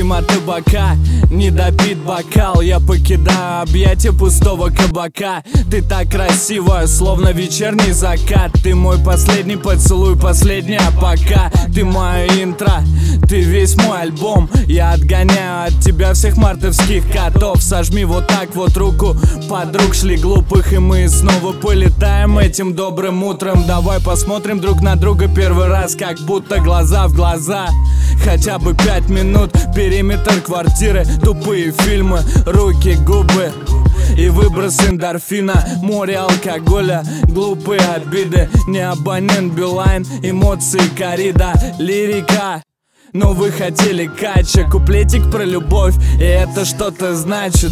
Мимо табака, не допит бокал. Я покидаю объятия пустого кабака. Ты так красива, словно вечерний закат. Ты мой последний поцелуй, последняя пока. Ты мое интро, ты весь мой альбом. Я отгоняю от тебя всех мартовских котов. Сожми вот так вот руку подруг, шли глупых, и мы снова полетаем этим добрым утром. Давай посмотрим друг на друга первый раз, как будто глаза в глаза. Хотя бы 5 минут, периметр квартиры, тупые фильмы, руки, губы и выброс эндорфина. Море алкоголя, глупые обиды, не абонент Билайн, эмоции коррида, лирика. Но вы хотели кача, куплетик про любовь, и это что-то значит.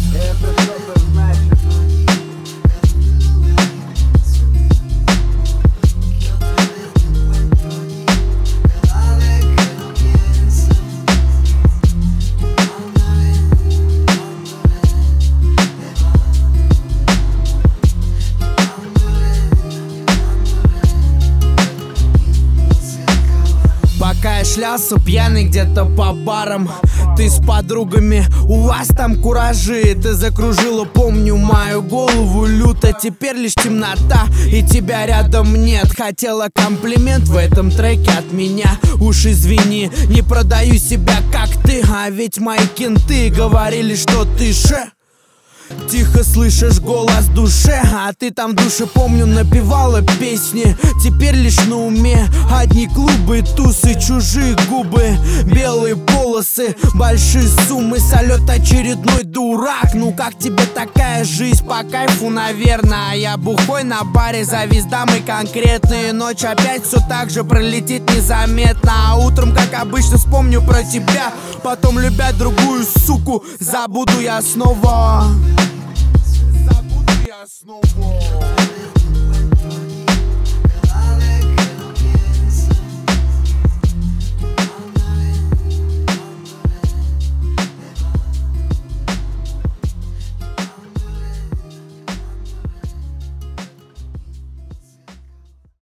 Пока я шлялся пьяный где-то по барам, ты с подругами, у вас там куражи. Ты закружила, помню, мою голову люто. Теперь лишь темнота, и тебя рядом нет. Хотела комплимент в этом треке от меня. Уж извини, не продаю себя как ты. А ведь мои кенты говорили, что ты тихо слышишь голос душе, а ты там в душе, помню, напевала песни. Теперь лишь на уме одни клубы, тусы, чужие губы, белые полосы, большие суммы, салют очередной дурак. Ну как тебе такая жизнь? По кайфу, наверное. А я бухой на баре, завис дамы конкретные. Ночь опять все так же пролетит незаметно. А утром, как обычно, вспомню про тебя. Потом, любя другую суку, забуду я снова. Забуду я снова.